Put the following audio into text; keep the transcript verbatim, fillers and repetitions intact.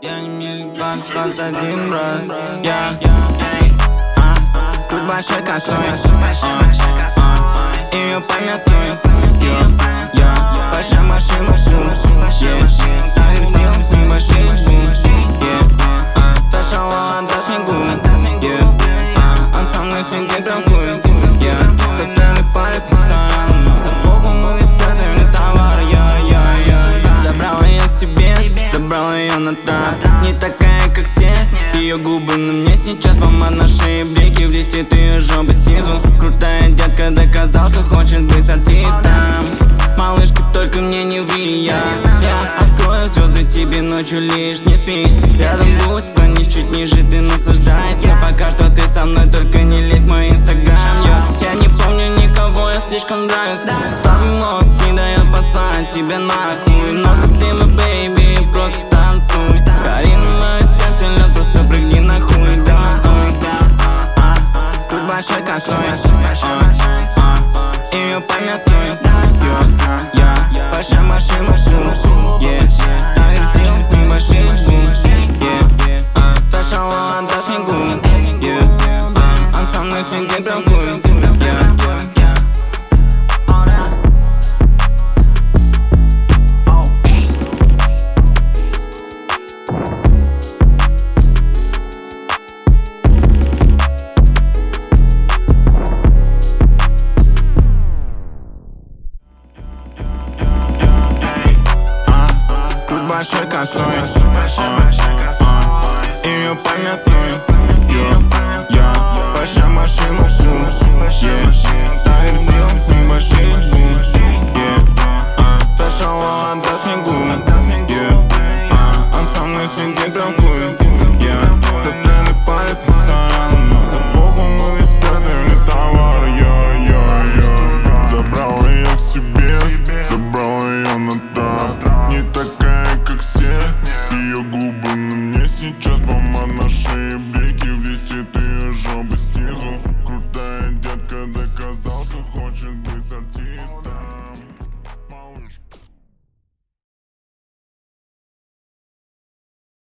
Я не мелик, двадцать, двадцать один, брат. Я, а, тут большой косой, ее помясной. Я, большая машина, бум, yeah. Небольшие бум, yeah. Сошла до снегу, yeah. Он со мной сидит дракует, yeah. Социальный парень постоянно. Похуй, мы испытывали товар, я, я, я. Забрала ее к себе, забрала ее на трап. Не такая, как все, ее губы на мне сейчас. Помад на шее, блики, блестит ее жопа снизу. Крутая детка доказал, что хочет быть артистом. Малышка, только мне не ври, я, я открою звезды тебе ночью, лишь не спи. Рядом будь, склонись чуть ниже, ты наслаждайся. Пока что ты со мной, только не лезь в мой инстаграм, я, я не помню никого, я слишком драйв. Слабый мозг не дает послать тебя нахуй. Много дыма, бейби, просто танцуй. Гори на мое сердце, лед, просто прыгни нахуй, да. Тут большой косой, ее помясной. Большая машина, бум, yeah. Наверху небольшие бум, yeah. Сошла до снегу, yeah. Он со мной сидит дракует, yeah. Большой косой, ее помясной, я, большая машина, бум, наверху небольшие бум, сошла до снегу, он со мной сидит дракует.